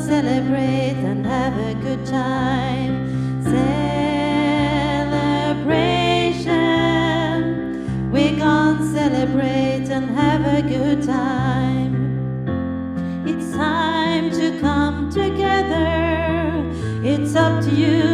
celebrate and have a good time. Celebration. We're gonna celebrate and have a good time. It's time to come together. It's up to you